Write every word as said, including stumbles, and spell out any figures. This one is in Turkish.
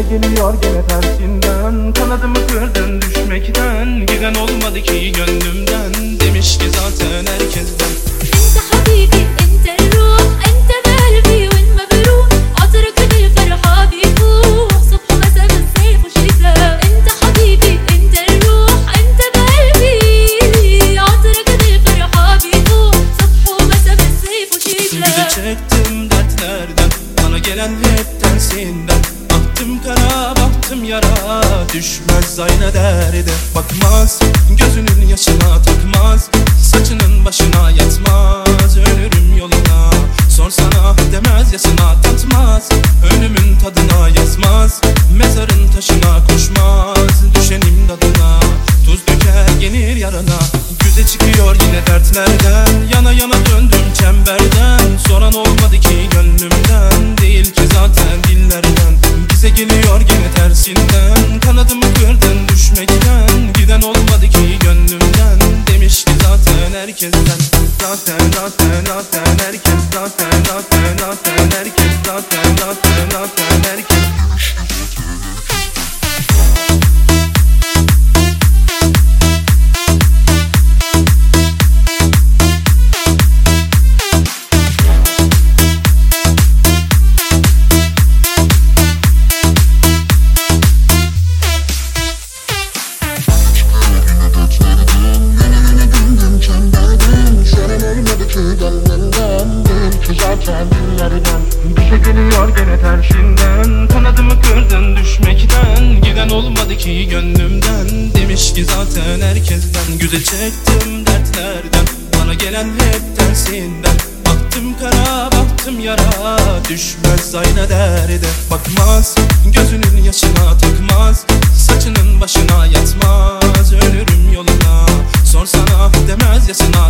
geliyor gene tersinden. Kanadımı kırdın düşmekten, giden olmadı ki gönlümden. Demiş ki zaten herkesten. انت حبيبي انت الروح انت قلبي والمبروح عطرك بالفرحة بيفوح صبح ومساء بالصيف وشتاء. انت حبيبي انت الروح انت قلبي عطرك بالفرحة بيفوح صبح ومساء بالصيف Güde وشتاء. çektim dertlerden, bana gelen hep tersinden. Baktım kara baktım yara, düşmez aynı derde. Bakmaz gözünün yaşına, takmaz saçının başına, yatmaz ölürüm yoluna. Sorsana demez yasına, tatmaz önümün tadına, yazmaz mezarın taşına, koşmaz düşenim dadına. Tuz döker yenir yarana. Güze çıkıyor yine dertlerden, yana yana döndüm çemberden. Soran olmadı ki gönlümden, değil ki zaten dillerden. Bize geliyor gene tersinden, kanadımı kırdın düşmekten. Giden olmadı ki gönlümden, demiş ki zaten herkesten. Zaten zaten zaten herkes, zaten zaten zaten herkes, zaten zaten zaten herkes. Bize geliyor gene tersinden, kanadımı kırdın düşmekten. Giden olmadı ki gönlümden, demiş ki zaten herkesten. Güze çektim dertlerden, bana gelen hep tersinden. Baktım kara baktım yara, düşmez aynı derde. Bakmaz gözünün yaşına, takmaz saçının başına, yatmaz ölürüm yoluna. Sorsana demez yasına,